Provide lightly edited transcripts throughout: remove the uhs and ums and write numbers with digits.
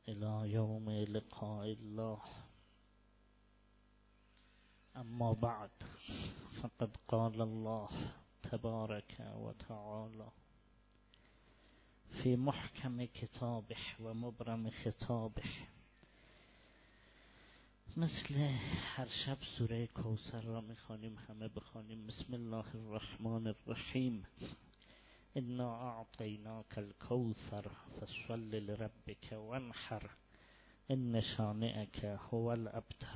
إلى يوم لقاء الله. أما بعد، فقد قال الله تبارك وتعالى في محكم كتابه ومبرم خطابه، مثل هر شب سوره کوثر را میخوانیم، همه بخوانیم. بسم الله الرحمن الرحیم. انا اعطیناک الکوثر فصل لربک وانحر ان شانئک هو الابتر.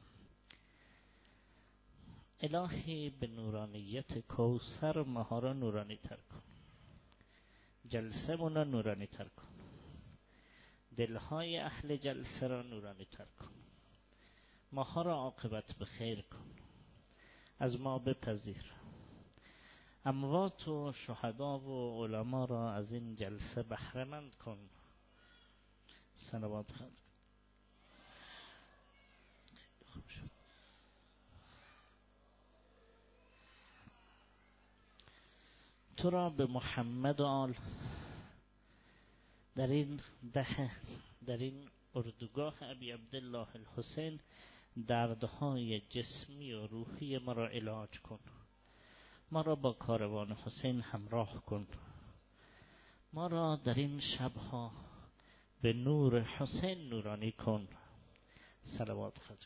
الهی به نورانیت کوثر ماها را نورانی تر کن، جلسه مون نورانی تر کن، دلهای اهل جلسه را نورانی تر کن، ماها را عاقبت به خیر کن، از ما بپذیر، اموات و شهدا و علما را از این جلسه بهره مند کن. صلوات خواهد. خوب شد. تو را به محمد و آل در این اردوگاه ابی عبدالله الحسین دردهای جسمی و روحی ما را علاج کن، ما را با کاروان حسین همراه کن، ما را در این شبها به نور حسین نورانی کن. صلوات خواهد.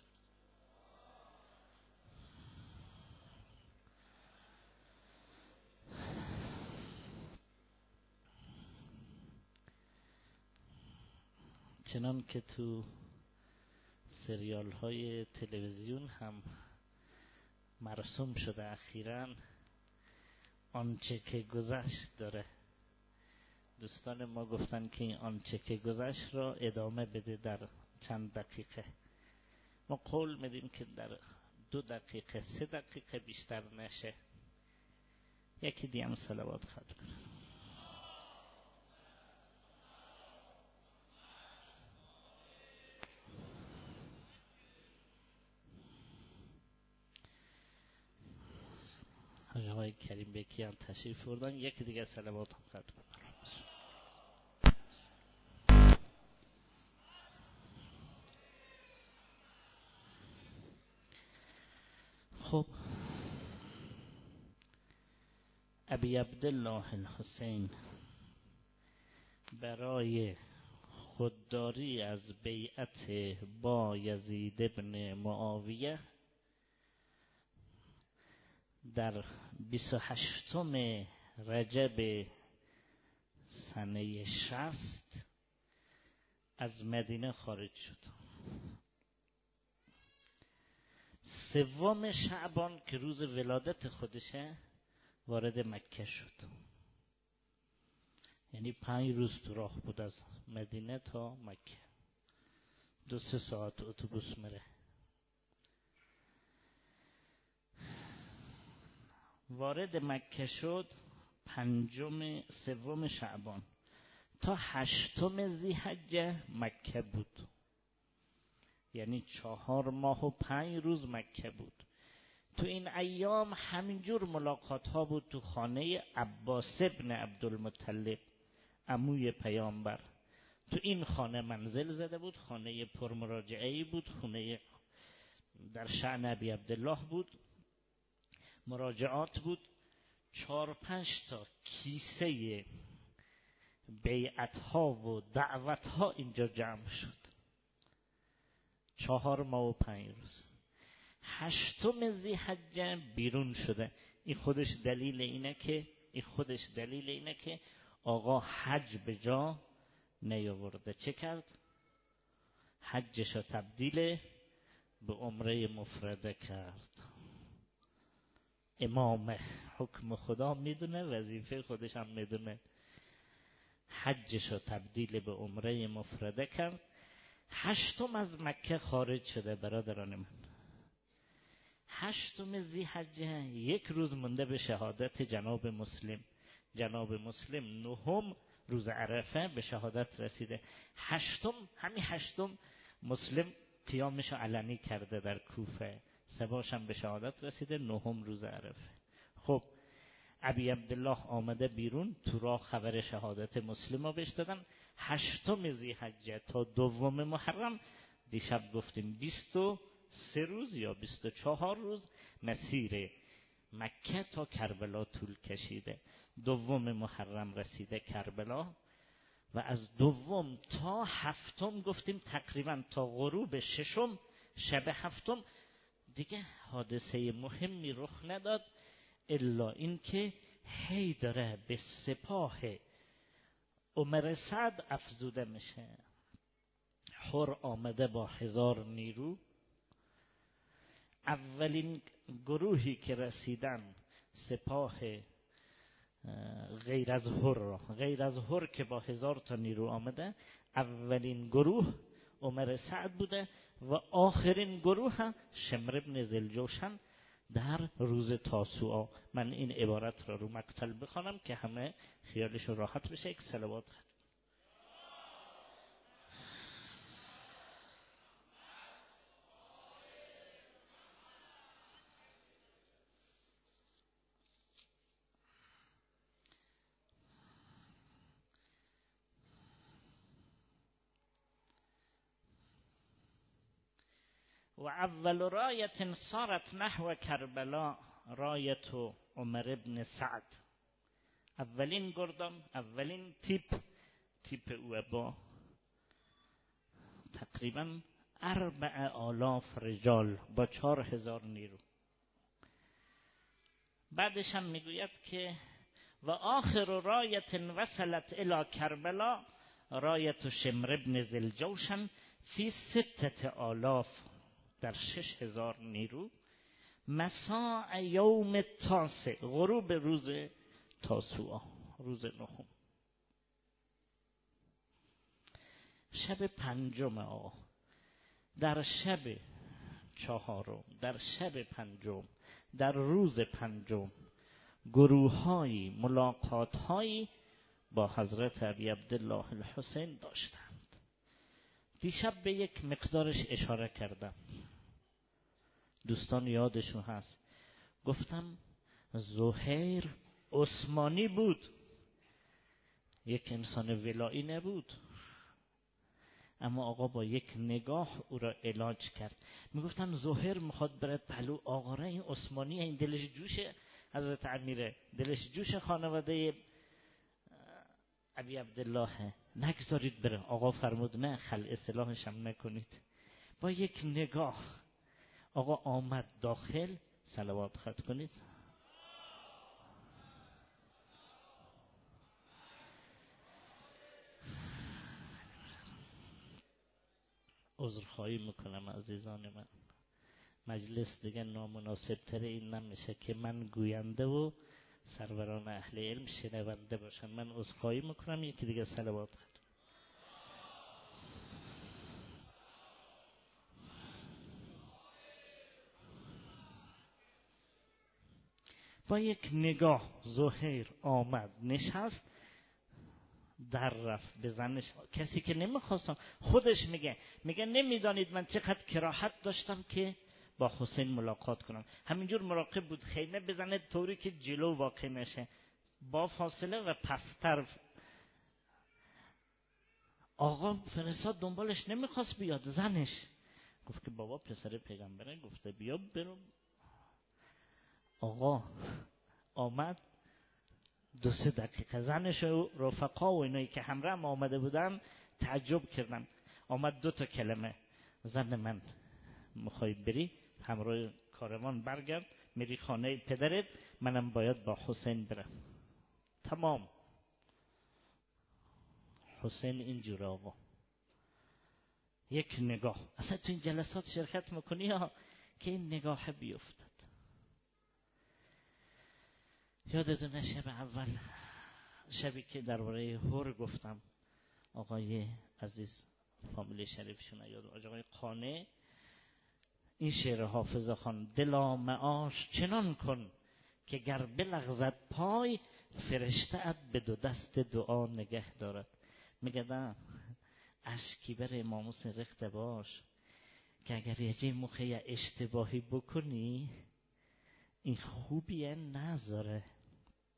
چنان که تو سریال های تلویزیون هم مرسوم شده اخیراً، آنچه که گذشت داره. دوستان ما گفتن که این آنچه که گذشت را ادامه بده در چند دقیقه. ما قول میدیم که در 2 دقیقه 3 دقیقه بیشتر نشه. یکی دیگه صلوات خواهد کنه. آقای کریم بکی هم تشریف بردن، یکی دیگه صلوات هم خواهد کنه. خب، ابی عبدالله الحسین برای خودداری از بیعت با یزید ابن معاویه در 28 رجب سنه 60 از مدینه خارج شد. 3 شعبان که روز ولادت خودشه وارد مکه شد. یعنی 5 روز تو راه بود از مدینه تا مکه، 2-3 ساعت اتوبوس میره. وارد مکه شد 3 شعبان تا 8 ذی‌حجه مکه بود. یعنی 4 ماه و 5 روز مکه بود. تو این ایام همینجور ملاقات ها بود تو خانه عباس ابن عبدالمطلب، عموی پیامبر. تو این خانه منزل زده بود، خانه پرمراجعه‌ای بود، خانه در شأن ابی عبدالله بود، مراجعات بود. 4-5 تا کیسه بیعت ها و دعوت ها اینجا جمع شد. 4 ماه و 5 روز. 8 ذی‌حجه بیرون شده. این خودش دلیل اینه که آقا حج به جا نیاورده. چه کرد؟ حجش رو تبدیل به عمره مفرده کرد. امام حکم خدا میدونه، وظیفه خودش هم میدونه. حجش رو تبدیل به عمره مفرده کرد. 8 از مکه خارج شده. برادران من، 8 ذی‌حجه 1 روز مونده به شهادت جناب مسلم. جناب مسلم 9 روز عرفه به شهادت رسیده. 8 مسلم قیامش علنی کرده در کوفه. 3 هم به شهادت رسیده، 9 روز عرفه. خب ابی عبدالله آمده بیرون، تو راه خبر شهادت مسلم رو بهش دادن. 8 ذی‌حجه تا 2 محرم، دیشب گفتیم 23 روز یا 24 روز مسیر مکه تا کربلا طول کشیده. 2 محرم رسیده کربلا و از 2 تا 7 گفتیم تقریبا تا غروب 6 شب 7 دیگه حادثه مهمی رخ نداد، الا این که هی داره به سپاه عمر سعد افزوده میشه. حر آمده با 1000 نیرو. اولین گروهی که رسیدن سپاه غیر از حر که با 1000 تا نیرو آمده، اولین گروه عمر سعد بوده و آخرین گروه هم شمر بن ذوالجوشن در روز تاسوعا. من این عبارت را رو مقتل بخوانم که همه خیالش راحت بشه. یک صلوات و اول رایت صارت نحو کربلا رایت عمر بن سعد. اولین گردان، اولین تیپ او با تقریبا 4000 رجال با 4000 نیرو. بعدش هم میگوید که و آخر رایت وصلت الی کربلا رایت شمر بن ذوالجوشن فی 6000 در 6000 نیرو مساء یوم تاسع، غروب روز تاسوعا، روز 9. شب 5 آقا، در شب 4، در شب 5، در روز 5 گروه‌های ملاقات‌هایی با حضرت ابی عبدالله الحسین داشتند. دیشب به یک مقدارش اشاره کردم، دوستان یادشون هست. گفتم زهیر عثمانی بود، یک انسان ولایی نبود، اما آقا با یک نگاه او را علاج کرد. میگفتم زهیر میخواد برد پلو، آقا را این عثمانی، این دلش جوشه حضرت امیره، دلش جوش خانواده ابی عبدالله، نگذارید بره. آقا فرمود نه، خلع سلاحش هم نکنید. با یک نگاه آقا آمد داخل، صلوات خط کنید. عذرخواهی میکنم عزیزان من، مجلس دیگه نامناسب تر این نمیشه که من گوینده و سروران اهل علم شنونده باشن. من عذرخواهی میکنم. یکی دیگه صلوات خط. با یک نگاه زهیر آمد نشست، در رفت به زنش. کسی که نمیخواستم، خودش میگه نمیدانید من چقدر کراهت داشتم که با حسین ملاقات کنم. همینجور مراقب بود خیمه بزنه طوری که جلو واقع نشه، با فاصله و پستر. آقا فرستاد دنبالش، نمیخواست بیاد. زنش گفت که بابا پسر پیغمبره، گفته بیا برو. آقا آمد 2-3 دقیقه، زنش و رفقا و اینایی که همراه آمده بودن تعجب کردن. آمد 2 کلمه، زن من میخوای بری همراه کاروان برگرد، میری خانه پدرت، منم باید با حسین برم. تمام. حسین اینجوره آقا، یک نگاه. اصلا تو این جلسات شرکت میکنی ها که این نگاه بیفتد. یادتونه شب اول، شبی که درباره هور گفتم، آقای عزیز فامیل شریفشون یاد، آقای قانع، این شعر حافظ خان: دلا معاش چنان کن که گر بلغزد پای، فرشته ات به 2 دست دعا نگه دارد. میگه نه، اشکی بر امام حسین رخته باش که اگر یه جای موقع اشتباهی بکنی این خوبیه نذاره.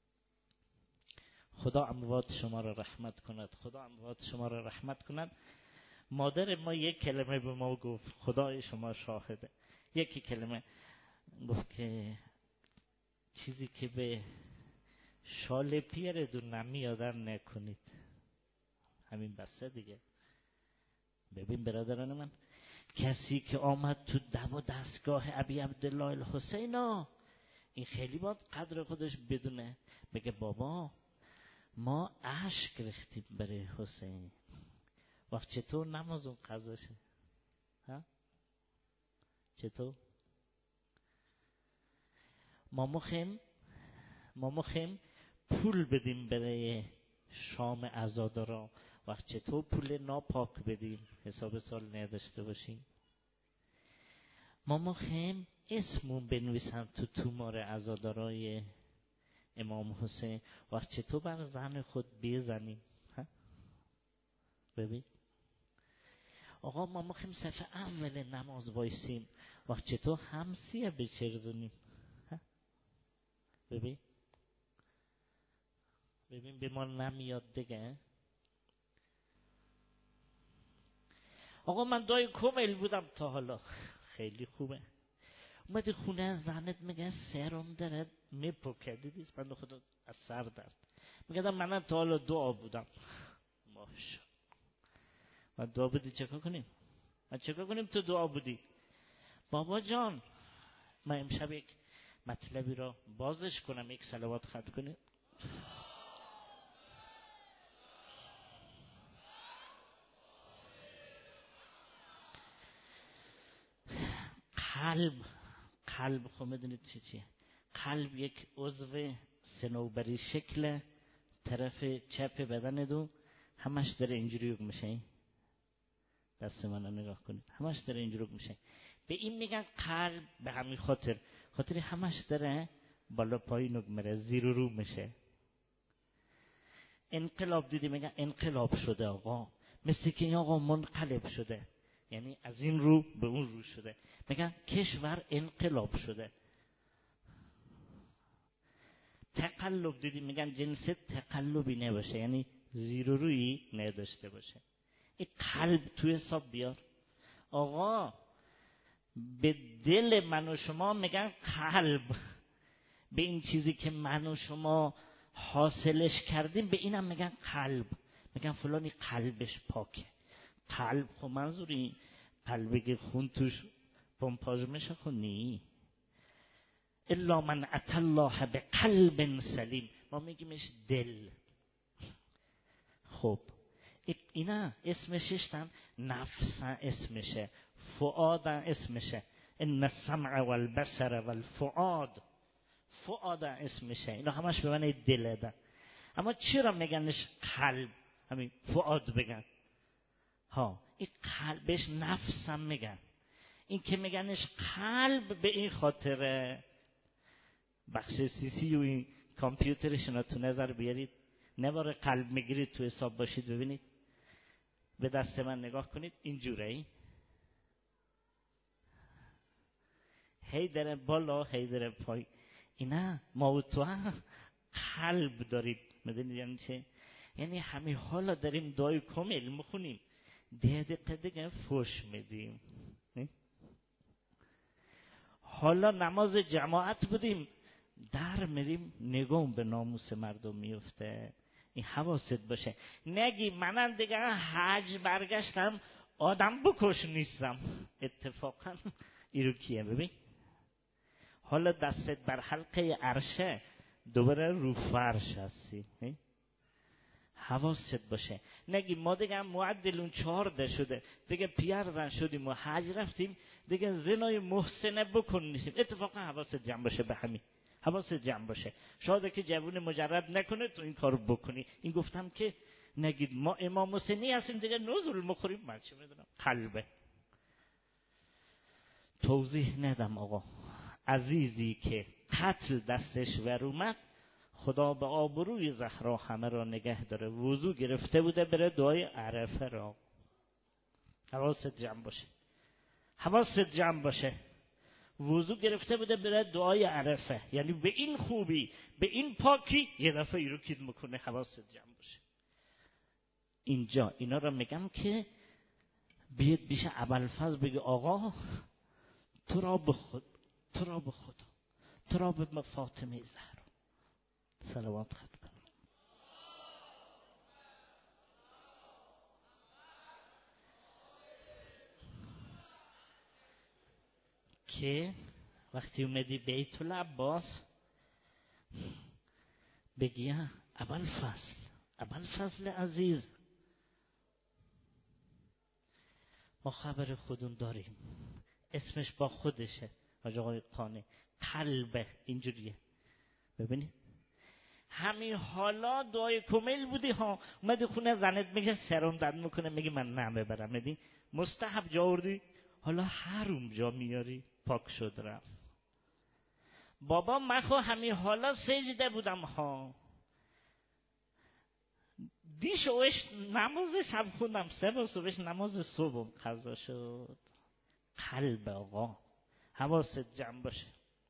خدا اموات شما را رحمت کند، خدا اموات شما را رحمت کند. مادر ما یک کلمه به ما گفت، خدای شما شاهده، یکی کلمه گفت که چیزی که به شال پیرتون نمیادن نکنید. همین بسه دیگه. ببین برادران من، کسی که آمد تو دم و دستگاه ابی عبدالله الحسین، این خیلی باید قدر خودش بدونه. بگه بابا ما اشک ریختیم برای حسین، وقت چطور نماز اون قضاشه؟ ها؟ چطور؟ ما مخیم پول بدیم برای شام عزادارا، وقت چطور پول ناپاک بدیم حساب سال نداشته باشیم؟ ما مخیم اسمون بنویسن تو تومار عزادارای امام حسین، وقت چطور بر زن خود بزنیم؟ ببین آقا ما مخیم صف اول نماز وایسیم، وقت چطور همسیه بچرزونیم؟ ببین به ما نمیاد دیگه. آقا من دای کمیل بودم تا حالا، خیلی خوبه. اومدی خونه زنت میگه سرم داره میپکه، دیدی من خدا از سر درد میگه من تا حالا دعا بودم. ماشا من دعا بودی چکار کنیم تو دعا بودی؟ بابا جان من امشب یک مطلبی را بازش کنم، یک صلوات ختم کنید. قلب خب میدونید چیه؟ قلب یک عضو صنوبری شکل طرف چپ بدن دو، همش داره اینجوری میشه. دست من رو نگاه کنید، همش داره اینجوری میشه. به این میگن قلب، به همین خاطر همش داره بالا پایین میره، زیر و رو میشه. انقلاب دیدی میگن انقلاب شده آقا، مثل که این آقا منقلب شده، یعنی از این رو به اون رو شده. میگن کشور انقلاب شده. تقلب دیدی میگن جنس تقلبی نباشه، یعنی زیر و رویی نداشته باشه. این قلب توی حساب بیار آقا. به دل من و شما میگن قلب، به این چیزی که من و شما حاصلش کردیم به اینم میگن قلب. میگن فلانی قلبش پاکه. قلب خب منظوری قلبی که خون توش پمپاژ میشه خونی. الا من اتى الله بقلب سلیم، ما میگیمش دل. خب اینا اسمششتن، نفس اسمشه، فؤاد اسمشه، ان السمع والبصر والفؤاد، فؤاد اسمشه. اینا همش به معنی دل ده. اما چرا میگنش قلب؟ همین فؤاد بگن ها. این قلبش نفس هم میگن. این که میگنش قلب به این خاطره. بخش سی و این کامپیوترشون تو نظر بیارید، نوار قلب میگیرید تو حساب باشید ببینید. به دست من نگاه کنید، اینجوره هی داره بالا هی داره پای. اینا ما و تو هم قلب دارید. میدونید یعنی چه؟ یعنی همین حالا داریم دعای کامل میخونیم، 10 دقیقه دیگه فوش میدیم. حالا نماز جماعت بودیم، در میریم نگام به ناموس مردم میفته. این حواست باشه. نگی منم دیگه حج برگشتم آدم بکش نیستم. اتفاقا ایرو کیه؟ ببین حالا دستت بر حلقه عرشه، دوباره رو فرش هستی. حواست باشه. نگی ما دیگه معدلون 14 شده دیگه پیرزن شدیم و حج رفتیم دیگه زنای محسنه بکن نیستیم. اتفاقا حواست جمع باشه به همین. حواست جمع باشه. شاید که جوون مجرد نکنه تو این کارو بکنی. این گفتم که نگید ما امام حسینی هستیم دیگه نزول مخوریم. من چه میدونم قلبه. توضیح ندم آقا. عزیزی که قتل دستش ور اومد، خدا به آبروی زهرا همه را نگه داره. وضو گرفته بوده بره دعای عرفه را. حواست جمع باشه. حواست جمع باشه. وضو گرفته بوده بره دعای عرفه، یعنی به این خوبی به این پاکی یه دفعه رو کید میکنه. حواست جمع باشه. اینجا اینا رو میگم که بیاد بیشه ابوالفضل بگه آقا تو را به خدا، تو را به فاطمه زهرا صلوات خط کن. که وقتی اومدی بیت العباس بگی ابوالفضل عزیز، ما خبر خودون داریم، اسمش با خودشه، حاج آقای قانی، قلبه اینجوریه. ببینید همین حالا دعای کمیل بودی ها، اومدی خونه زنت میگه سرم درد میکنه، میگه من نه ببرم، میدی مستحب جا آوردی، حالا حروم جا میاری، پاک شد رفت. بابا من خو همین حالا سجده بودم ها، دیش اوش نماز شب خوندم، 3 صبحش نماز صبح قضا شد. قلب آقا حواست جمع باشه.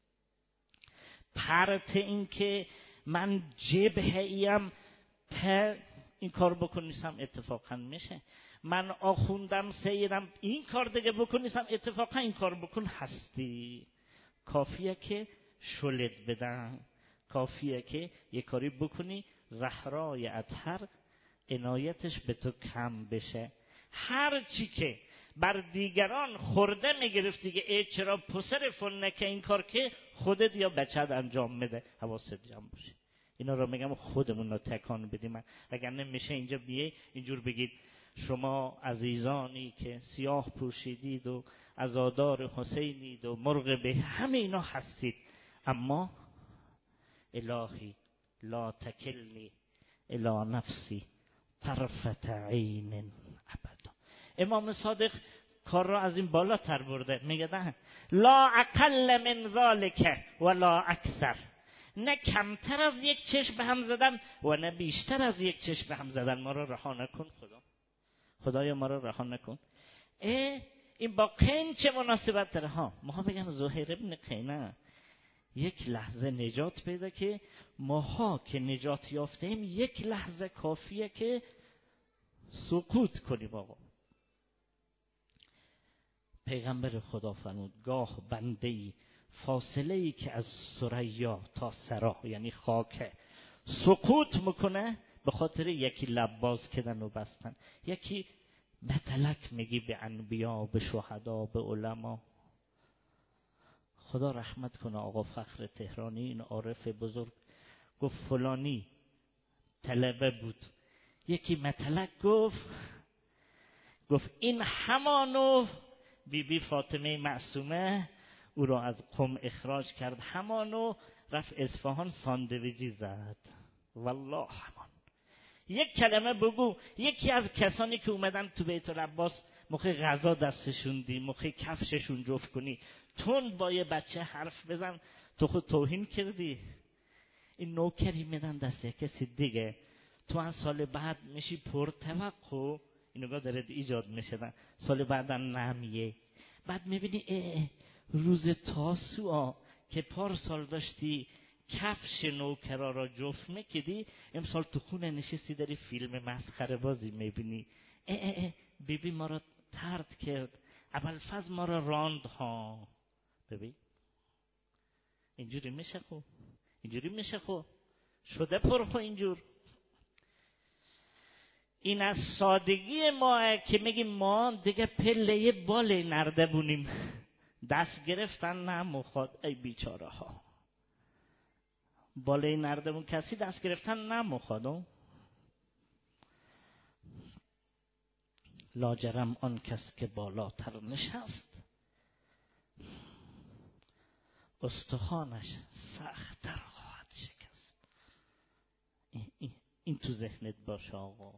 پرت این که من جبهه ایم این کار بکنیسم اتفاقا میشه، من آخوندم سیدم این کار دیگه بکنیسم اتفاقا این کار بکن هستی. کافیه که شلت بدن، کافیه که یه کاری بکنی زهرای اطهر عنایتش به تو کم بشه. هر چی که بر دیگران خورده میگرفتی که ای چرا پسر فلنه که این کار که خودت یا بچت انجام میده، حواست جمع باشه. اینا رو میگم خودمون رو تکان بدیم، وگرنه میشه اینجا بیه اینجور بگید شما عزیزانی که سیاه پوشیدید و عزادار حسینید و مرغ به همه اینا هستید، اما الهی لا تکلنی الی نفسی طرفت عین ابدا. امام صادق کار را از این بالا تر برده، میگه نه لا اقل من ذالک ولا اکثر، نه کمتر از یک چشم به هم زدن و نه بیشتر از یک چشم به هم زدن. ما را رها نکن خدایا ما را رها نکن. این با قین چه مناسبت داره ها؟ ما بگم زهیر ابن قینه یک لحظه نجات پیدا که ماها که نجات یافته ایم یک لحظه کافیه که سکوت کنیم. آقا پیغمبر خدا فرمود گاه بنده‌ای فاصله‌ای که از ثریا تا سرا یعنی خاک سکوت میکنه به خاطر یکی لب باز کردن و بستن، یکی متلک میگی به انبیا، به شهدا، به علما. خدا رحمت کنه آقا فخر تهرانی، این عارف بزرگ، گفت فلانی طلبه بود، یکی متلک گفت این همانو بی فاطمه معصومه او را از قم اخراج کرد، همانو رفت اصفهان ساندویجی زد. والله همان. یک کلمه بگو، یکی از کسانی که اومدن تو بیت العباس موقع غذا دستشون دی، موقع کفششون جفت کنی، تون با یه بچه حرف بزن، تو خود توهین کردی. این نوکری میدن دست کسی دیگه، تو از سال بعد میشی پرتوقع، اینو داره ایجاد میشه، سال بعد نمیه، بعد میبینی روز تاسوعا که پارسال داشتی کفش نوکرا را جفت میکردی، امسال تو خونه نشستی داری فیلم مسخره بازی میبینی. بیبی ما را طرد کرد، ابوالفضل ما را راند ها. ببین اینجوری میشه خو، اینجوری میشه خو، شده پر خو اینجور. این از سادگی ما که میگیم ما دیگه پله باله نرده بونیم، دست گرفتن نمخواد. ای بیچاره ها، باله نرده بون کسی دست گرفتن نمخواد. لاجرم آن کس که بالاتر نشست استخوانش سخت‌تر خواهد شکست. این تو ذهنت باشه آقا.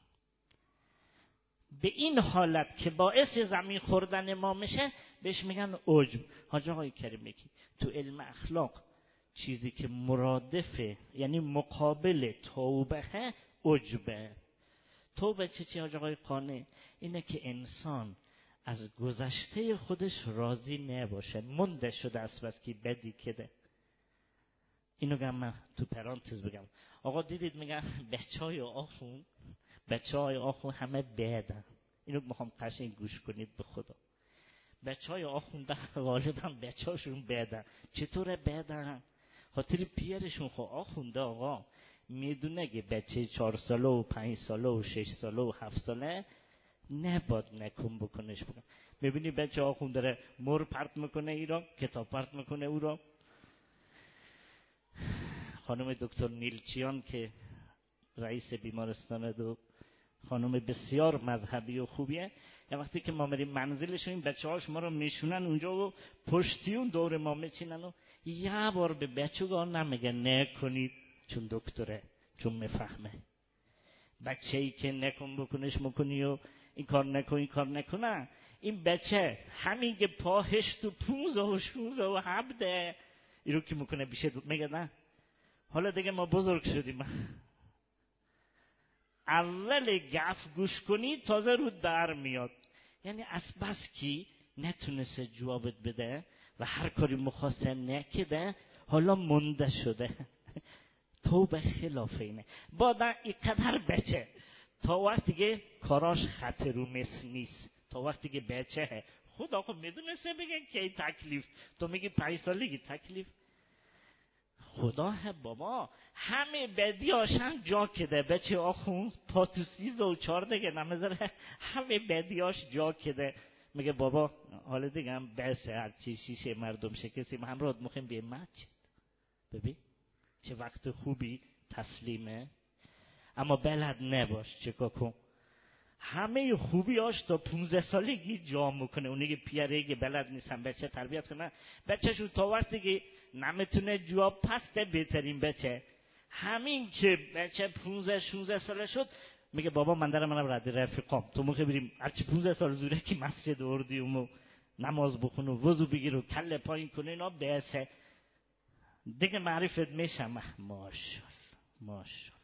به این حالت که باعث زمین خوردن ما میشه بهش میگن عجب. حاج آقای کریم میگی تو علم اخلاق چیزی که مرادفه یعنی مقابل توبه عجبه. توبه چی حاج آقای قانع؟ اینه که انسان از گذشته خودش راضی نباشه، مونده شده است بس که بدی کده. اینو گم من تو پرانتز بگم. آقا دیدید میگن بچهای آخون همه بدن. اینو میخوام قشنگ گوش کنید به خدا. بچهای آخوندن غالبا بچهاشون بدن. چطوره بدن؟ خاطر پیرشون خب آخونده آقا میدونه که بچه 4 ساله و 5 ساله و 6 ساله و 7 ساله نباید نکن بکنش بکن. میبینی بچه آخوند داره مر پرت میکنه ای را، کتاب پرت میکنه او را. خانم دکتر نیلچیان که رئیس بیمارستان دو، خانم بسیار مذهبی و خوبیه، یه وقتی که ما میریم منزلشون این بچه هاش ما رو میشونن اونجا و پشتیون دور ما میچینن و یه بار به بچه ها نمیگه نکنید چون دکتره، چون میفهمه. بچه ای که نکن بکنش مکنی و این کار نکن این کار نکنه، این بچه همین که پاهش تو 15 و 16 و 17 این رو که میکنه بیشه میگه نه حالا دیگه ما بزرگ شدیم. اول گف گوش کنی تازه رو در میاد. یعنی از بس کی نتونسته جوابت بده و هر کاری مخواسته نکده حالا مونده شده. تو به خلاف اینه بعد اینقدر بچه تا وقتی که کاراش خط رو مثل نیست، تا وقتی که بچه خود آقا میدونسته بگن که تکلیف، تو میگی 5 سالگی تکلیف. خدا بابا همه بدی هاشن جا کده. بچه آخون پا تو 13 و 14 نمیذاره همه بدی هاش جا کده. میگه بابا حالا دیگه هم بسه هرچی شیشه مردم شکستیم همراه مخیم بیه مچ. ببین چه وقت خوبی تسلیمه، اما بلد نباش چکا کن. همه خوبی هاش تا 15 سالگی جا میکنه. اونی که پیاره که بلد نیستن بچه تربیت کنه، بچهشون تا وقتی که نمیتونه جواب پسته بهترین بچه. همین که بچه 15-16 ساله شد میگه بابا من دارم رد رفیقام، تو موقع بریم هرچی 15 سال زوره که مسجد اردیم و نماز بخون و وضو بگیر و کله پایین کنه اینا بسه دیگه معرفت میشم. ماشاءالله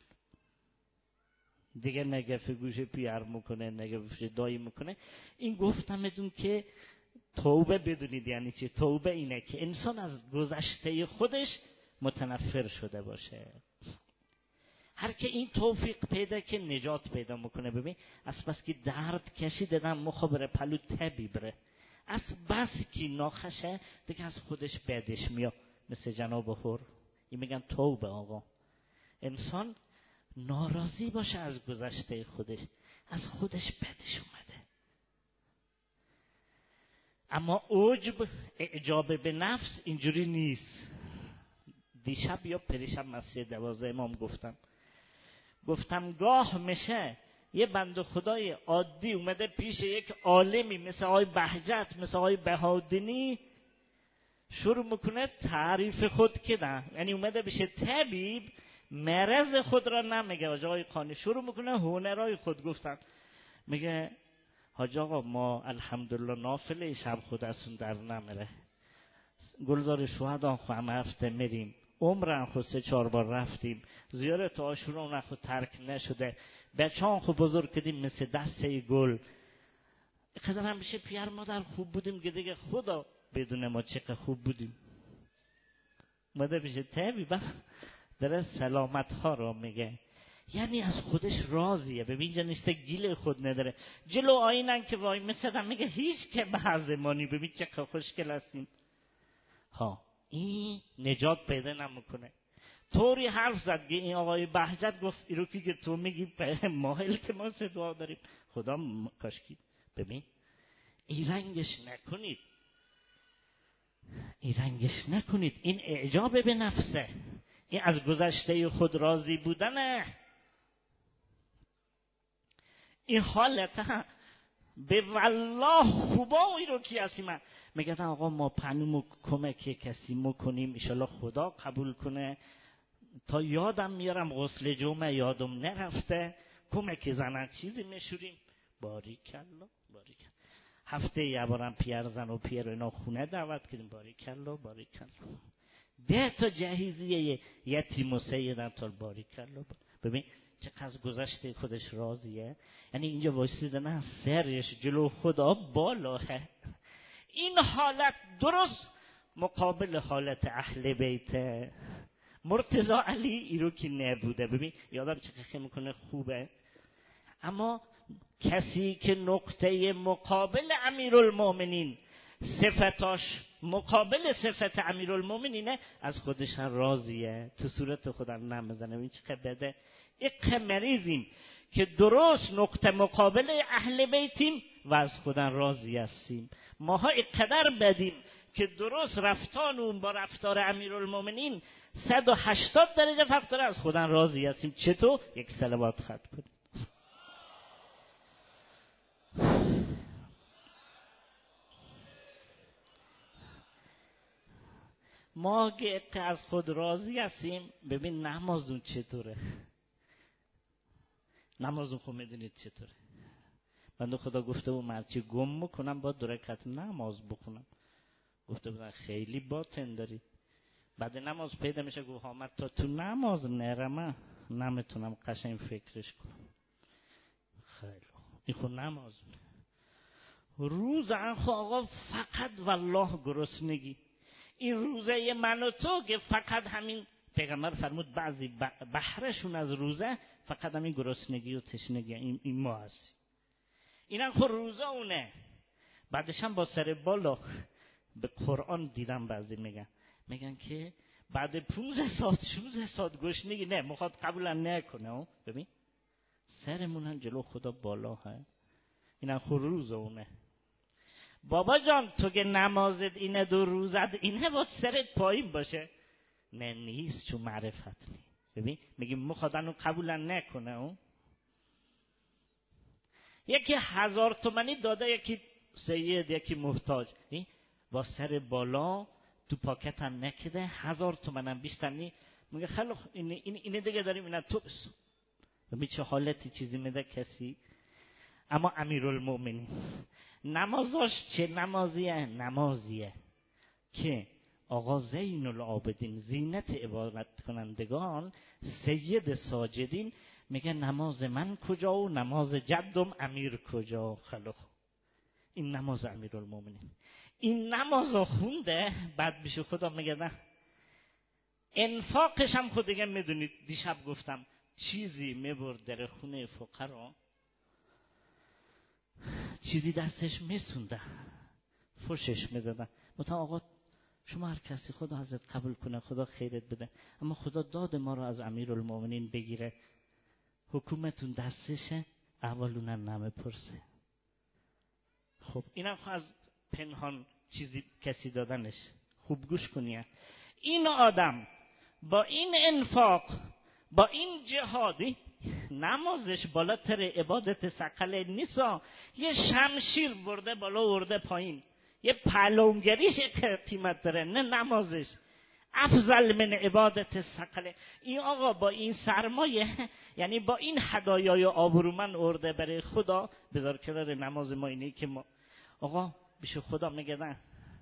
دیگه نگفه گوش پیر میکنه، نگفه دایی میکنه. این گفتم ادون که توبه بدونید یعنی چی. توبه اینه که انسان از گذشته خودش متنفر شده باشه. هر که این توفیق پیدا که نجات پیدا میکنه. ببین از بس که درد کشی دادن مخابره پلو تبی بره، از بس که ناخشه دیگه از خودش بدش میاد. مثل جناب هور این میگن توبه آقا. انسان ناراضی باشه از گذشته خودش، از خودش بدش اومده. اما عجب اعجاب به نفس اینجوری نیست. دیشب یا پریشب مسجد 12 امام گفتم گاه میشه یه بنده خدای عادی اومده پیش یک عالمی مثل آقای بهجت، مثل آقای بهادینی، شروع میکنه تعریف خود کردن. یعنی اومده بشه طبیب، مرض خود را نمیگه. آقای خانی شروع میکنه هنرهای خود گفتن. میگه حاج آقا ما الحمدلله نافله شب خود ازون در نمیره، گلزار شهدا خو هم هفته میریم، عمرن خود 3-4 بار رفتیم، زیارت عاشورا اون خود ترک نشده، بچه‌ها خود بزرگ کردیم مثل دسته گل. قدر هم بشه پیر مادر خوب بودیم که دیگه خدا بدون ما چقدر خوب بودیم. مادر بشه طبیب داره سلامت ها را میگه. یعنی از خودش راضیه. ببین اینجا نیسته گیل خود نداره. جلو آینن که وای مثلا میگه هیچ که به حرزمانی ببین چقدر خوشگل هستیم. این نجات پیدا نمیکنه. طوری حرف زد که این آقای بهجت گفت ایرو که تو میگی ما التماس دعا داریم خدا کاشکی. ببین این رنگش نکنید. این اعجاب به نفسه، این از گذشته خود راضی بودنه. این حالت به والله خوبایی رو کی هستی من میگه آقا ما پنومو کمک کسی میکنیم انشالله خدا قبول کنه. تا یادم میارم غسل جمعه یادم نرفته کمک زنن چیزی میشوریم. باریکلا. هفته یه بارم پیر زن و پیر اینا خونه دعوت کردیم. باریکلا 10 تا جهیزیه یتیم و سیدن تا باریکلا. ببین چقدر گذشته خودش راضیه. یعنی اینجا وایسیده نه سرش جلو خدا بالاه. این حالت درست مقابل حالت اهل بیت مرتضی علی ایرو که نبوده. ببین یادم چقدر خیلی میکنه خوبه. اما کسی که نقطه مقابل امیرالمومنین صفتاش مقابل صفت امیرالمومنینه، از خودش راضیه، تو صورت خودم نمیزنه. این چقدر بده. یک مریضیم که درست نقطه مقابل اهل بیتیم و از خودم راضی هستیم. ماها اینقدر بدیم که درست رفتارمون با رفتار امیرالمومنین 180 درجه فرق داره، از خودم راضی هستیم. چطور؟ یک صلوات ختم کنیم. ما که از خود راضی هستیم، ببین نمازون چطوره. نمازون خود میدونید چطوره. بنده خدا گفته بود مرچی گم میکنم با 2 رکعت نماز بخونم. گفته بودن خیلی باطن داری. بعد نماز پیدا میشه گفت حامد تا تو نماز نرمه نمیتونم قشنگ فکرش کنم. خیلی این خود نماز. روز انخو آقا فقط والله گرسنگی. این روزه من و تو که فقط همین پیغمبر فرمود بعضی بهرهشون از روزه فقط همین گرسنگی و تشنگی. این ما هستیم. اینم خود روزه اونه. بعدش هم با سر بالا به قرآن دیدم بعضی میگن که بعد 15 ساعت گشنگی نه میخواد قبول نکنه. ببین سرمون هم جلو خدا بالا ها. اینم خود روزه اونه. بابا جان تو که نمازت اینه 2 روزت اینه باید سرت پایین باشه. نه نیست، چون معرفت نی. ببین میگیم مخوادنو قبول نکنه. یکی 1000 تومانی داده، یکی سید، یکی محتاج. با سر بالا تو پاکت هم نکده 1000 تومن هم بیشتر نی. میگه خیلی اینه دیگه داریم اینا تو بسو. ببین چه حالتی چیزی میده کسی. اما امیرالمومنین نمازاش چه نمازیه که آقا زین العابدین، زینت عبادت کنندگان، سید ساجدین، میگه نماز من کجا و نماز جدم امیر کجا. خلق این نماز امیرالمومنین. این نماز خونده بعد بشه خدا میگه نه انفاقش هم خود دیگه میدونید. دیشب گفتم چیزی میبرد در خونه فقرا، چیزی دستش میسونده، فوشش میدادن. مثلا آقا شما هر کسی خدا ازت قبول کنه، خدا خیرت بده، اما خدا داد ما رو از امیرالمومنین بگیره، حکومتون دستشه، اولونه نمیپرسه. خب اینم از پنهان چیزی کسی دادنش. خوب گوش کنیه. این آدم با این انفاق، با این جهادی، نمازش بالاتر عبادت ثقل نیسا. یه شمشیر برده بالا ورده پایین، یه پلونگریش قیمت داره، نه نمازش. افضل من عبادت ثقل. این آقا با این سرمایه، یعنی با این هدایای آبرومند ارده برای خدا، بذار کنار نماز ما اینه که ما آقا بشه خدا میگه نه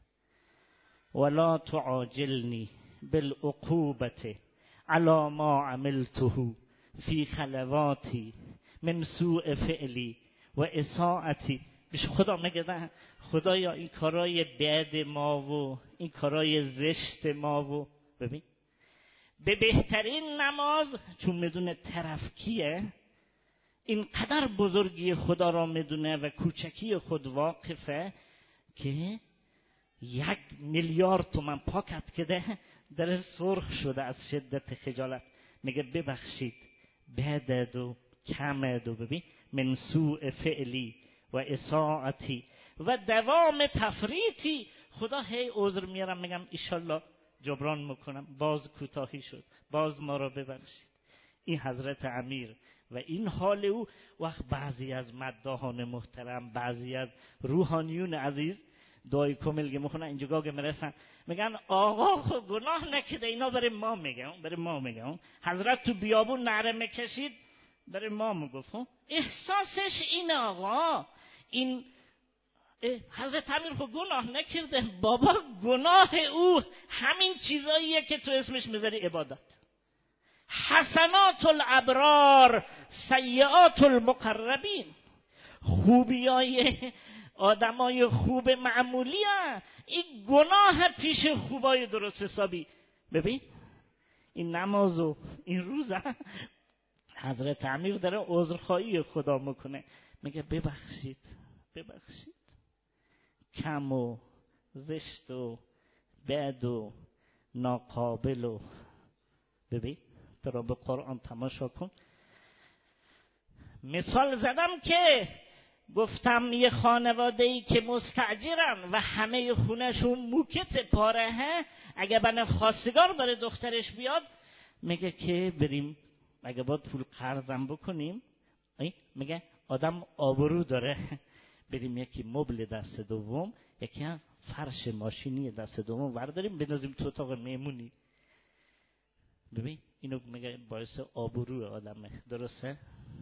ولا تعاجلنی بالعقوبة علی ما عملته فی خلواتی من سوء فعلی و اساءتی. بشه خدا میگه نه خدایا این کارای بد ما و این کارای زشت ما و ببین به بهترین نماز، چون میدونه طرف کیه، اینقدر بزرگی خدا را میدونه و کوچکی خود واقفه که 1 میلیارد تومن پاکت کده در سرخ شده از شدت خجالت. میگه ببخشید بدد و کمد و ببین من سوء فعلی و اساءتی و دوام تفریطی. خدا هی عذر میارم میگم ایشالله جبران میکنم، باز کوتاهی شد، باز ما را ببخشید. این حضرت امیر و این حال او. وقت بعضی از مداحان محترم، بعضی از روحانیون عزیز دعای کامل میخونن، اینجا که میرسن میگن آقا خب گناه نکرده، اینا برای ما میگم حضرت تو بیابون نعره میکشید برای ما میگفت. احساسش اینه آقا، این حضرت امیر خب گناه نکرده. بابا گناه او همین چیزاییه که تو اسمش میذاری عبادت، حسنات الابرار سیئات المقربین. خوبیای آدمای خوب معمولی هست، این گناه پیش خوبای درست حسابی. ببین این نماز و این روزه حضرت امیر داره عذرخواهی خدا میکنه، میگه ببخشید کم و زشت و بد و ناقابل و ببین تو به قرآن تماشا کن. مثال زدم که گفتم یه خانواده‌ای که مستاجرن و همه خونه‌شون موکت پاره، اگه بنا خواستگار برای دخترش بیاد میگه که بریم اگه باید پول قرضم بکنیم، میگه آدم آبرو داره بریم یکی مبل دست دوم، یکی فرش ماشینی دست دوم ورداریم بندازیم تو اتاق مهمونی. ببین اینو میگه باعث آبرو آدمه، درسته؟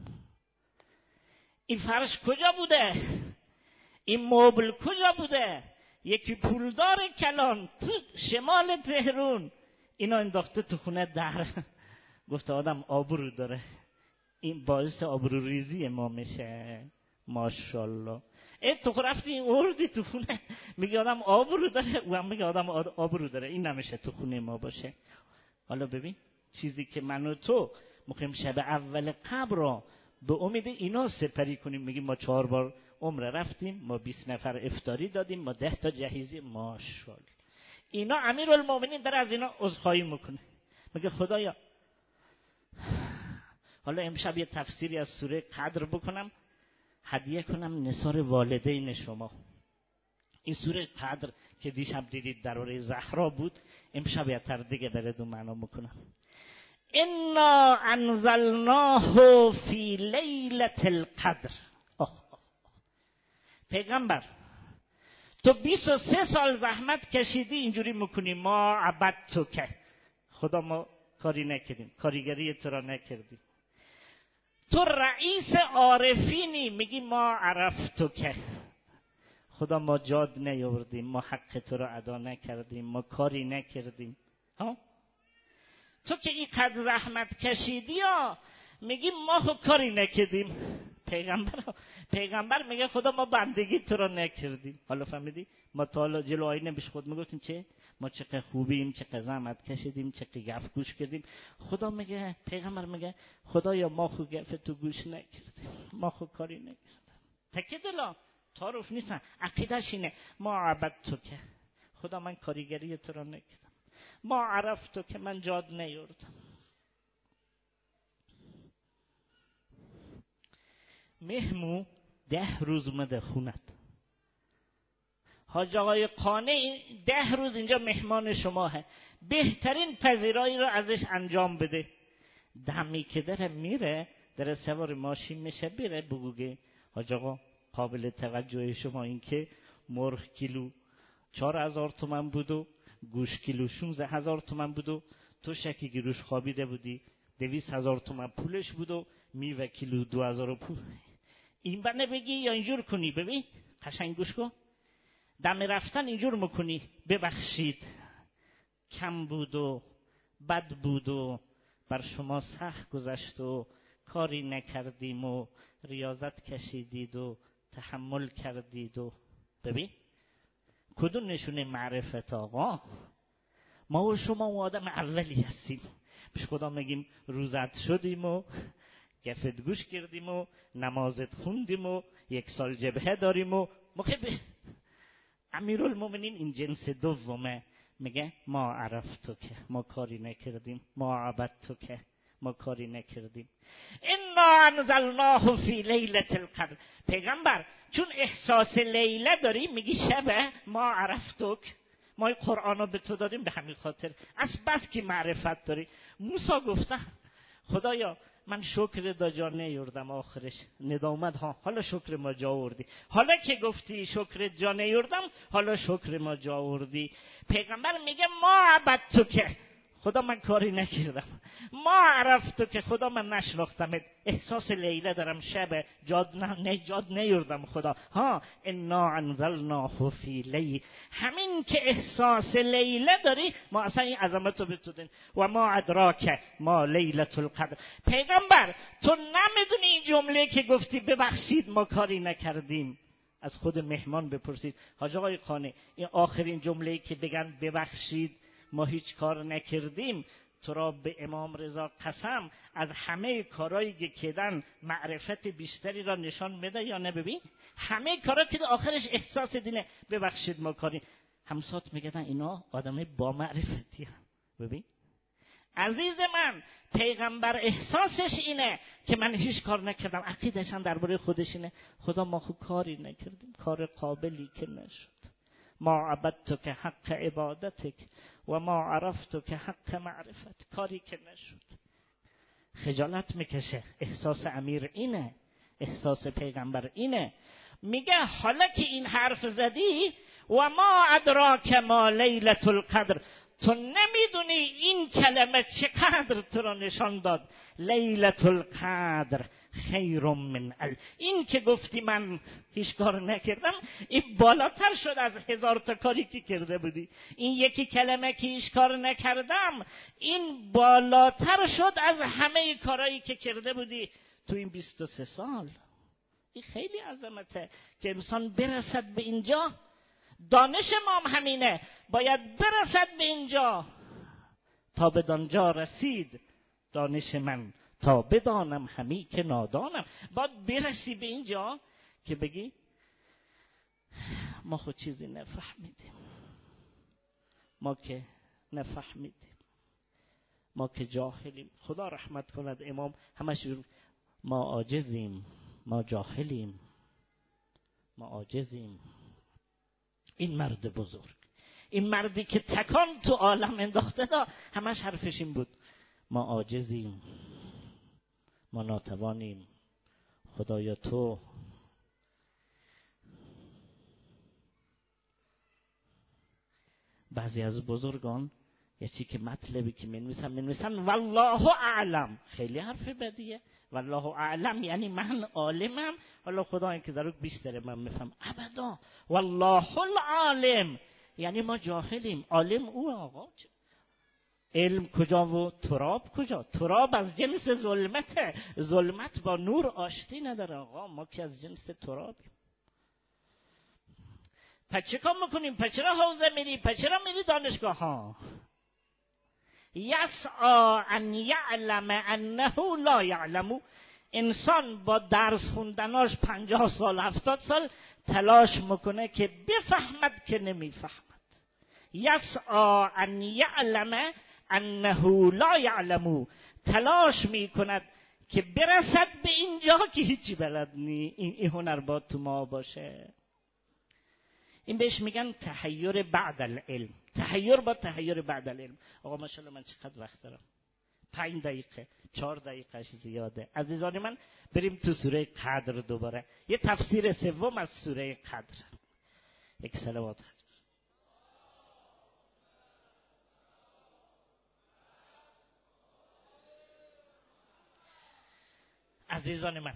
این فرش کجا بوده؟ این مبل کجا بوده؟ یکی پولدار کلان تو شمال تهران اینو انداخته تو خونه در گفته آدم آبرو داره. این باعث آبرو ریزی ما میشه. ماشاءالله. تو رفتی اوردی تو خونه میگه آدم آبرو داره، او هم میگه آدم آبرو داره. این نمیشه تو خونه ما باشه. حالا ببین چیزی که من و تو میخوایم شب اول قبر را به امید اینا سپری کنیم، میگیم ما 4 بار عمره رفتیم، ما 20 نفر افطاری دادیم، ما 10 تا جهیزی، ماشاءالله. اینا امیرالمومنین داره از اینا عذرخواهی میکنه، میگه خدایا حالا امشب یه تفسیری از سوره قدر بکنم هدیه کنم نثار والدین شما. این سوره قدر که دیشب دیدید درباره زهرا بود، امشب یه تر دیگه براتون معنا میکنم. انا انزلناه فی لیلة القدر. پیغمبر تو 23 سال زحمت کشیدی اینجوری میکنی، ما عبدتک، خدا ما کاری نکردیم، کاریگری تو را نکردیم. تو رئیس عارفینی میگی ما عرفتک، خدا ما جاد نیاوردیم، ما حق تو را ادا نکردیم، ما کاری نکردیم. تو که این قدر زحمت کشیدی میگی ما کاری نکردیم. پیغمبر میگه خدا ما بندگی تو را نکردیم. حالا فهمیدی؟ ما تا حالا جلو آینه بیش خود میگفتیم چه؟ ما چقدر خوبیم، چقدر زحمت کشیدیم، چقدر گف گوش کردیم. خدا میگه، پیغمبر میگه خدایا ما خود گف تو گوش نکردیم، ما خود کاری نکردیم. تکه دلا تعارف نیستن، عقیدش اینه ما عبدتو که خدا من کاریگری تو را نکردم، ما عرفتو که من جاد نیاوردم. مهمو 10 روز اومده خونت، حاج آقای قانع 10 روز اینجا مهمان شما هست، بهترین پذیرایی رو ازش انجام بده. دمی که داره میره، داره سوار ماشین میشه بیره، بگوگه حاج آقا قابل توجه شما این که مرغ کیلو 4000 تومان بود و گوش کیلو 16000 تومان بود و تو شکی که روش خوابیده بودی 200,000 تومان پولش بود و میوه کیلو 2000 پول. این بنه بگی یا اینجور کنی؟ ببین قشنگ گوش کن، دم رفتن اینجور میکنی ببخشید کم بود و بد بود و بر شما سخت گذشت و کاری نکردیم و ریاضت کشیدید و تحمل کردید و ببین کدوم نشونه معرفت آقا؟ ما و شما و آدم اولی هستیم، پیش خدا میگیم روزت شدیم و گفت گوش کردیم و نمازت خوندیم و 1 سال جبهه داریم و مخبه. امیرالمومنین این جنس دومه، میگه ما عرفتو که ما کاری نکردیم، ما عبدتو که ما کاری نکردیم. انا انزلناه فی لیلة القدر. پیغمبر چون احساس لیله داری میگی شبه ما عرفتوک، ما این قرآن رو به تو دادیم به همین خاطر، از بس که معرفت داری. موسی گفته خدایا من شکر دا جا نیوردم، آخرش ندامت ها، حالا شکر ما جا آوردی، حالا که گفتی شکر جا نیوردم حالا شکر ما جا آوردی. پیغمبر میگه ما عبدتو که خدا من کاری نکردم. ما عرفتو که خدا من نشناختمت، احساس لیله دارم شب جاد نیوردم خدا. ها انا انزلناه فی لیل، همین که احساس لیله داری ما اصلا این عظمت رو بتودین. و ما ادراک ما لیلة القدر. پیغمبر تو نمیدونی این جمله که گفتی ببخشید ما کاری نکردیم، از خود مهمان بپرسید. حاج آقای خانه این آخرین جمله‌ای که بگن ببخشید ما هیچ کار نکردیم، تو را به امام رضا قسم از همه کارایی که کردن معرفت بیشتری را نشان بده یا نه؟ ببین همه کارا که آخرش احساس دینه ببخشید ما کاری. همسات میگن اینا آدمای با معرفتی هم. ببین عزیز من، پیغمبر احساسش اینه که من هیچ کار نکردم، عقیدش هم درباره خودش اینه خدا ما خود کاری نکردیم، کار قابلی که نشد. ما عبدتک حق عبادتک و ما عرفتک حق معرفت، کاری که نشد. خجالت میکشه. احساس امیر اینه، احساس پیغمبر اینه. میگه حالا که این حرف زدی و ما ادراک ما لیلة القدر، تو نمیدونی این کلمه چقدر تو را نشان داد. لیلة القدر خیر من این که گفتی من هیچ کار نکردم، این بالاتر شد از 1000 تا کاری که کرده بودی. این یکی کلمه که هیچ کار نکردم، این بالاتر شد از همه کارهایی که کرده بودی تو این 23 سال. این خیلی عظمته که انسان برسد به اینجا. دانش ما هم همینه، باید برسد به اینجا. تا بدانجا رسید دانش من، تا بدانم همی که نادانم. باید برسی به اینجا که بگی ما خود چیزی نفهمیدیم، ما که نفهمیدیم، ما که جاهلیم. خدا رحمت کند امام همش ما عاجزیم، ما جاهلیم، ما عاجزیم. این مرد بزرگ، این مردی که تکان تو عالم انداخته دا، همش حرفش این بود ما عاجزیم، ما ناتوانیم، خدایا تو. بعضی از بزرگان یه چی که مطلبی که منویسن والله اعلم، خیلی حرف بدیه. والله اعلم یعنی من عالمم، حالا خدا این که ضرور بیشتره من میفهم. ابدا، والله العالم یعنی ما جاهلیم، عالم او. آقا علم کجا و تراب کجا؟ تراب از جنس ظلمته، ظلمت با نور آشتی نداره. آقا ما که از جنس ترابیم. پس چه کار میکنیم؟ پس چرا حوزه میری؟ پس چرا میری دانشگاه ها؟ یسعی ان یعلم انه لا یعلم. انسان با درس خوندناش 50 سال 70 سال تلاش میکنه که بفهمد که نمیفهمد. یسعی ان یعلم انه لا یعلم، تلاش میکند که برسد به اینجا که هیچی بلد نی. این هنر با تو ما باشه. این بهش میگن تحیر بعد العلم. تحیر با تحیر بعد العلم. آقا ماشاءالله من چقدر وقت دارم؟ 5 دقیقه 4 دقیقه زیاده. عزیزان من بریم تو سوره قدر دوباره. یه تفسیر سوم از سوره قدر. یک صلوات. عزیزان من،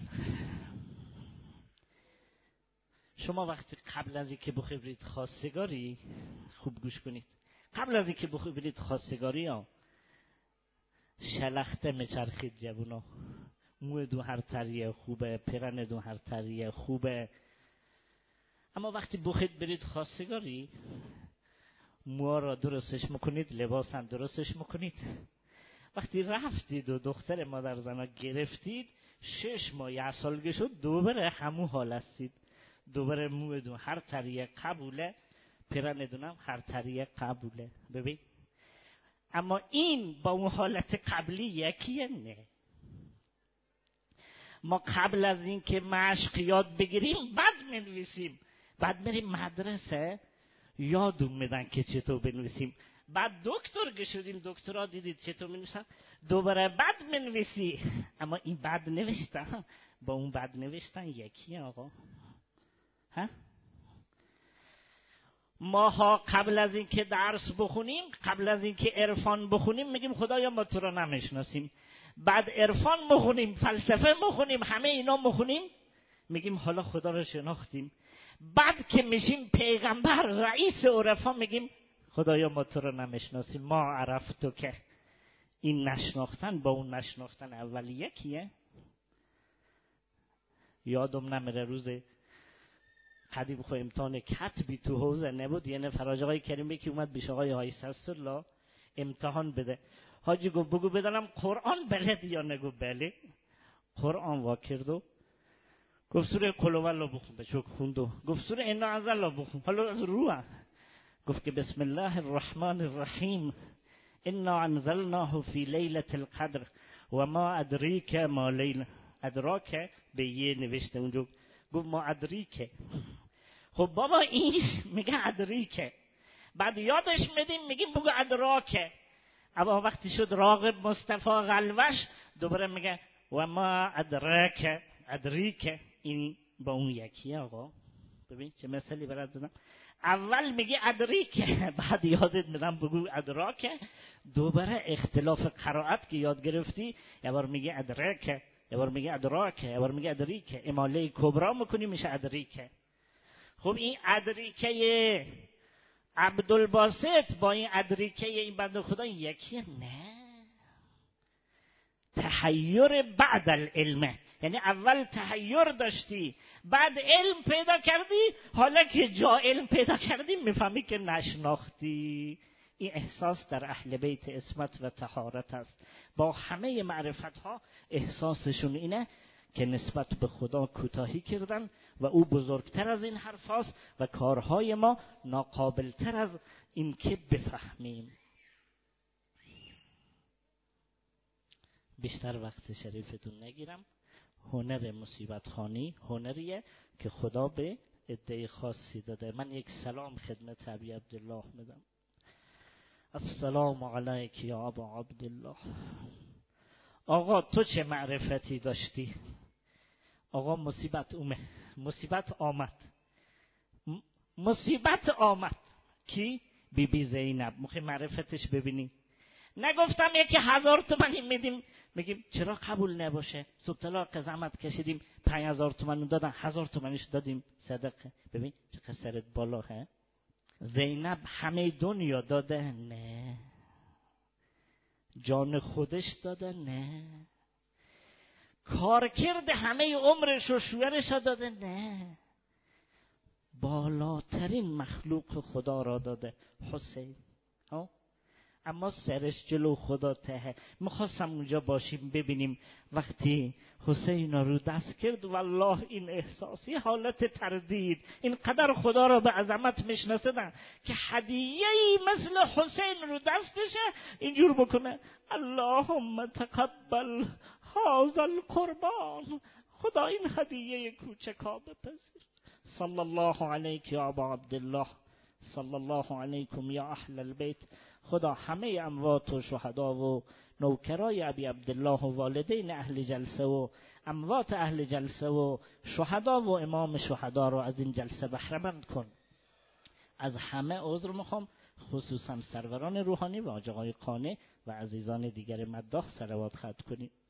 شما وقتی قبل از اینکه بخواید برید خواستگاری، خوب گوش کنید، قبل از اینکه بخواید برید خواستگاری ها شلخته میچرخید جوونا، موی دو هر طریه خوبه، پیرن دو هر طریه خوبه. اما وقتی بخواید برید خواستگاری موها را درستش میکنید، لباس هم درستش میکنید. وقتی رفتید و دختر مادر زنا گرفتید 6 ماه 1 سالگی شد، دوباره همون حال هستید. دوباره موی دون هر طریه قبوله، پیرن دونم هر طریه قبوله. ببین اما این با اون حالت قبلی یکیه؟ نه. ما قبل از این که مشق یاد بگیریم بعد منویسیم، بعد بریم مدرسه یادون میدن که چطور بنویسیم. بعد دکتر که شدیم، دکترها دیدید چطور منویسن، دوباره بعد منویسی. اما این بعد نوشتن با اون بعد نوشتن یکیه آقا. ها؟ ماها قبل از اینکه درس بخونیم، قبل از اینکه عرفان بخونیم میگیم خدایا ما تو رو نمیشناسیم. بعد عرفان بخونیم، فلسفه بخونیم، همه اینا بخونیم، میگیم حالا خدا رو شناختیم. بعد که میشیم پیغمبر، رئیس عرفا، میگیم خدایا ما تو رو نمیشناسیم. ما عرفتو که این نشناختن با اون نشناختن اولی یکیه. یادم نمیره روز قدیم خو امتحان کتبی تو حوزه نبود، یه نفر حاج آقای کریمی که اومد بیش آقای حایسرالله امتحان بده. حاجی گفت بگو بدانم قرآن بلد یا نگو بله. قرآن واکرد و گفت سوره قل هوالله بخون، بچه خوندو. گفت سوره انا انزلنا بخون، حالا از روح. گفت که بسم الله الرحمن الرحیم انا انزلناه فی لیلة القدر و ما ادریک ما لیل. ادراک به یه نوشته اونجا، گفت ما ادریکه. خب بابا این میگه ادریکه، بعد یادش میدیم میگیم بگو ادراکه. اما وقتی شد راغب مصطفی قلوش دوباره میگه و ما ادراکه ادریکه. این با اون یکیه آقا. ببین چه مثالی برات دادم. اول میگه ادریکه، بعد یادت میدم بگو ادراکه. دوباره اختلاف قرائت که یاد گرفتی، یه بار میگه ادراکه، یه بار میگه ادراکه، یه بار میگه ادریکه. اماله کبرا میکنی میشه ادریکه. خب این ادریکه عبدالباسط با این ادریکه این بنده خدا یکیه؟ نه، تحیر بعد العلم. یعنی اول تحیر داشتی، بعد علم پیدا کردی، حالا که جا علم پیدا کردی میفهمی که نشناختی. این احساس در اهل بیت عصمت و طهارت است. با همه معرفت ها احساسشون اینه که نسبت به خدا کوتاهی کردن و او بزرگتر از این حرف هاست و کارهای ما ناقابلتر از این که بفهمیم. بیشتر وقت شریفتون نگیرم. هنر مصیبت خانی هنریه که خدا به عده خاصی داده. من یک سلام خدمت ابی عبدالله میدم. السلام علیک یا ابا عبدالله. آقا تو چه معرفتی داشتی؟ آقا مصیبت اومه، مصیبت آمد، مصیبت آمد. کی؟ بی بی زینب. مخی معرفتش ببینی. نگفتم یکی 1000 تومانی میدیم میگیم چرا قبول نباشه؟ صبح طلاق زحمت کشیدیم 5000 تومان دادن، 1000 تومانش دادیم صدقه. ببین چقدر سرت بالا ها. زینب همه دنیا داده؟ نه. جان خودش داده؟ نه. کار کرده همه عمرش و شوهرش داده؟ نه. بالاترین مخلوق خدا را داده، حسین. اما سرش جلو خدا ته. میخواستم اونجا باشیم ببینیم وقتی حسین رو دست کرد. والله این احساسی حالت تردید، اینقدر خدا را به عظمت میشناسدن که هدیه‌ای مثل حسین رو دستشه اینجور بکنه اللهم تقبل هذا القربان. خدا این هدیه کوچکا بپذیر. صلی الله علیک یا ابا عبدالله، صلی الله علیکم یا اهل البیت. خدا همه اموات و شهدا و نوکرای ابی عبدالله و والدین اهل جلسه و اموات اهل جلسه و شهدا و امام شهدا رو از این جلسه بهره مند کن. از همه عذر میخوام، خصوصا سروران روحانی و حاج آقای قانع و عزیزان دیگر مداح صلوات ختم کنید.